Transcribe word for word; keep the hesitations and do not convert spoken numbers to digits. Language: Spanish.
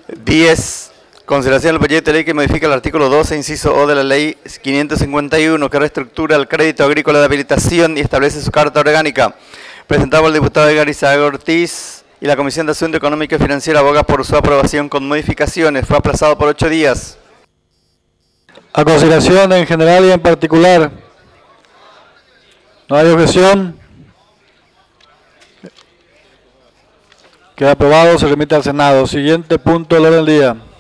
diez. Consideración del proyecto de ley que modifica el artículo doce, inciso O de la ley quinientos cincuenta y uno, que reestructura el crédito agrícola de habilitación y establece su carta orgánica. Presentado por el diputado Edgar Izaga Ortiz y la Comisión de Asunto Económico y Financiero aboga por su aprobación con modificaciones. Fue aplazado por ocho días. A consideración en general y en particular. ¿No hay objeción? Queda aprobado, se remite al Senado. Siguiente punto del orden del día.